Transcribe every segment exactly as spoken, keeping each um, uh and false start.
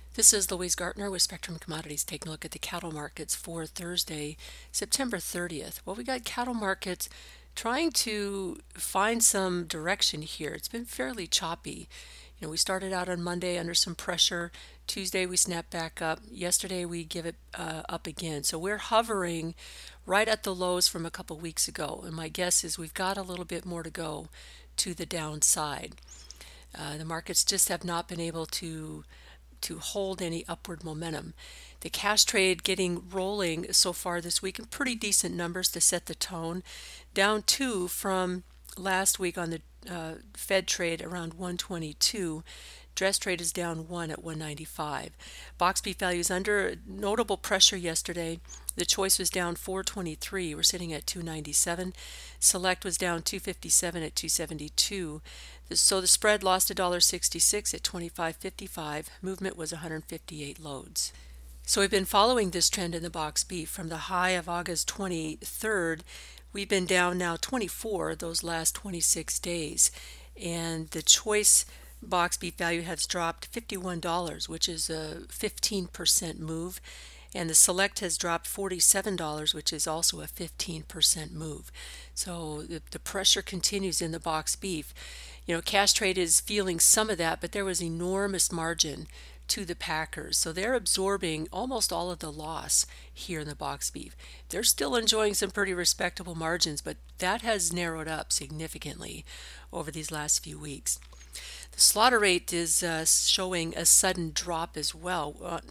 This is Louise Gartner with Spectrum Commodities taking a look at the cattle markets for Thursday, September thirtieth. Well, we got cattle markets trying to find some direction here. It's been fairly choppy. You know, we started out on Monday under some pressure. Tuesday we snapped back up. Yesterday we give it uh, up again. So we're hovering right at the lows from a couple weeks ago. And my guess is we've got a little bit more to go to the downside. Uh, the markets just have not been able to to hold any upward momentum. The cash trade getting rolling so far this week in pretty decent numbers to set the tone. Down two from last week on the uh, Fed trade around one twenty-two. Dress trade is down one at one ninety-five. Box beef values under notable pressure yesterday. The choice was down four twenty-three. We're sitting at two ninety-seven. Select was down two fifty-seven at two seventy-two. So the spread lost one dollar sixty-six at twenty-five fifty-five. Movement was one hundred fifty-eight loads. So we've been following this trend in the box beef from the high of August twenty-third. We've been down now twenty-four those last twenty-six days. And the choice box beef value has dropped fifty-one dollars, which is a fifteen percent move. And the select has dropped forty-seven dollars, which is also a fifteen percent move. So the, the pressure continues in the box beef. You know, cash trade is feeling some of that, but there was enormous margin to the packers. So they're absorbing almost all of the loss here in the box beef. They're still enjoying some pretty respectable margins, but that has narrowed up significantly over these last few weeks. The slaughter rate is uh, showing a sudden drop as well. Uh,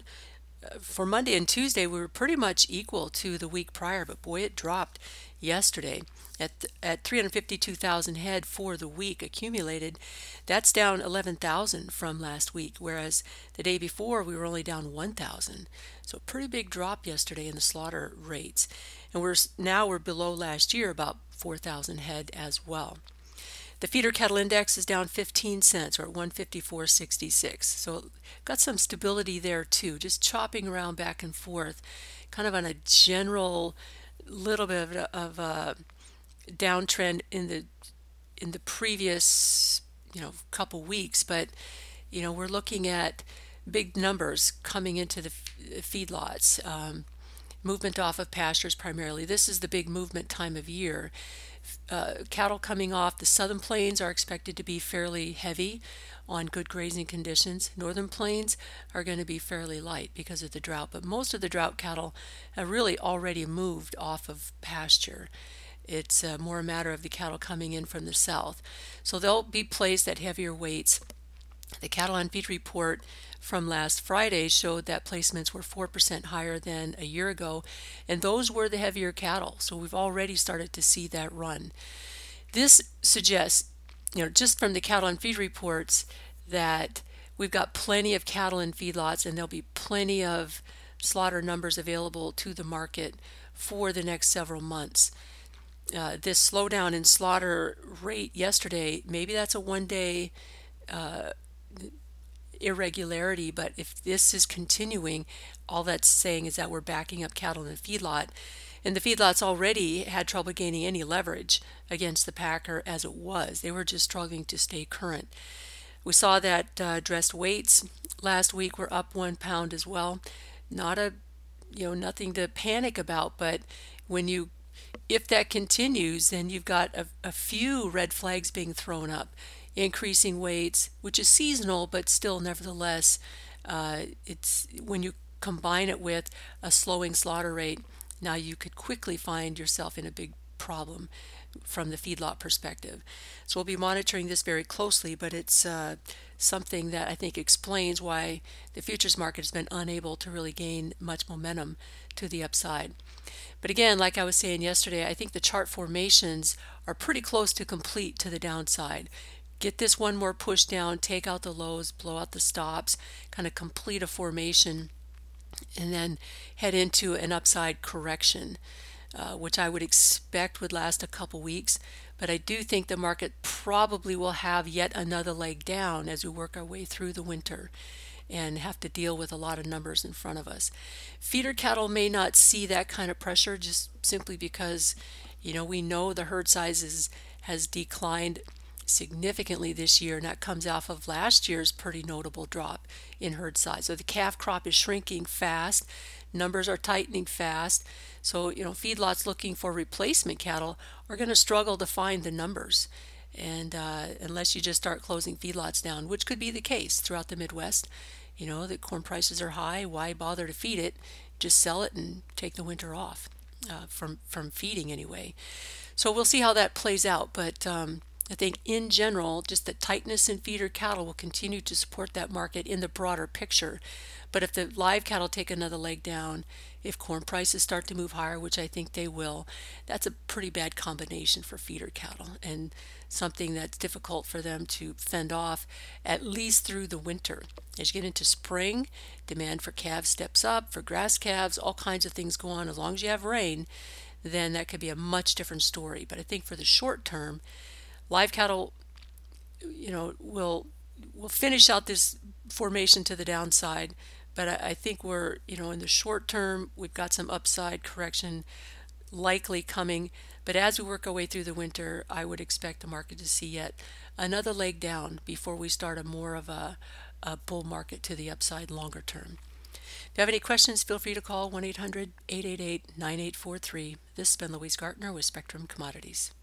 for Monday and Tuesday, we were pretty much equal to the week prior, but boy, it dropped yesterday at at three hundred fifty-two thousand head for the week accumulated. That's down eleven thousand from last week, whereas the day before we were only down one thousand. So a pretty big drop yesterday in the slaughter rates. And we're now we're below last year about four thousand head as well. The feeder cattle index is down fifteen cents or at one fifty-four sixty-six. So got some stability there too, just chopping around back and forth, kind of on a general little bit of a, of a downtrend in the in the previous, you know, couple weeks, but you know, we're looking at big numbers coming into the feedlots. Um, movement off of pastures primarily. This is the big movement time of year. Uh, cattle coming off the southern plains are expected to be fairly heavy on good grazing conditions. Northern plains are going to be fairly light because of the drought, but most of the drought cattle have really already moved off of pasture. It's uh, more a matter of the cattle coming in from the south. So they'll be placed at heavier weights. The cattle on feed report from last Friday showed that placements were four percent higher than a year ago, and those were the heavier cattle. So we've already started to see that run. This suggests, you know, just from the cattle on feed reports, that we've got plenty of cattle in feedlots, and there'll be plenty of slaughter numbers available to the market for the next several months. Uh, this slowdown in slaughter rate yesterday, maybe that's a one-day uh, irregularity, but if this is continuing, all that's saying is that we're backing up cattle in the feedlot, and the feedlots already had trouble gaining any leverage against the packer as it was. They were just struggling to stay current. We saw that uh, dressed weights last week were up one pound as well. Not a, you know, nothing to panic about, but when you if that continues, then you've got a, a few red flags being thrown up. Increasing weights, which is seasonal, but still, nevertheless, uh, it's when you combine it with a slowing slaughter rate, now you could quickly find yourself in a big problem from the feedlot perspective. So we'll be monitoring this very closely, but it's uh, something that I think explains why the futures market has been unable to really gain much momentum to the upside. But again, like I was saying yesterday, I think the chart formations are pretty close to complete to the downside. Get this one more push down, take out the lows, blow out the stops, kind of complete a formation, and then head into an upside correction, uh, which I would expect would last a couple weeks. But I do think the market probably will have yet another leg down as we work our way through the winter and have to deal with a lot of numbers in front of us. Feeder cattle may not see that kind of pressure just simply because, you know, we know the herd sizes has declined significantly this year, and that comes off of last year's pretty notable drop in herd size. So the calf crop is shrinking fast, numbers are tightening fast. So, you know, feedlots looking for replacement cattle are going to struggle to find the numbers. And uh, unless you just start closing feedlots down, which could be the case throughout the Midwest, you know, the corn prices are high. Why bother to feed it? Just sell it and take the winter off uh, from from feeding anyway. So we'll see how that plays out. But um, I think in general, just the tightness in feeder cattle will continue to support that market in the broader picture. But if the live cattle take another leg down, if corn prices start to move higher, which I think they will, that's a pretty bad combination for feeder cattle and something that's difficult for them to fend off at least through the winter. As you get into spring, demand for calves steps up, for grass calves, all kinds of things go on. As long as you have rain, then that could be a much different story. But I think for the short term, live cattle, you know, will will finish out this formation to the downside. But I, I think we're, you know, in the short term, we've got some upside correction likely coming. But as we work our way through the winter, I would expect the market to see yet another leg down before we start a more of a, a bull market to the upside longer term. If you have any questions, feel free to call one eight hundred, eight eight eight, nine eight four three. This has been Louise Gartner with Spectrum Commodities.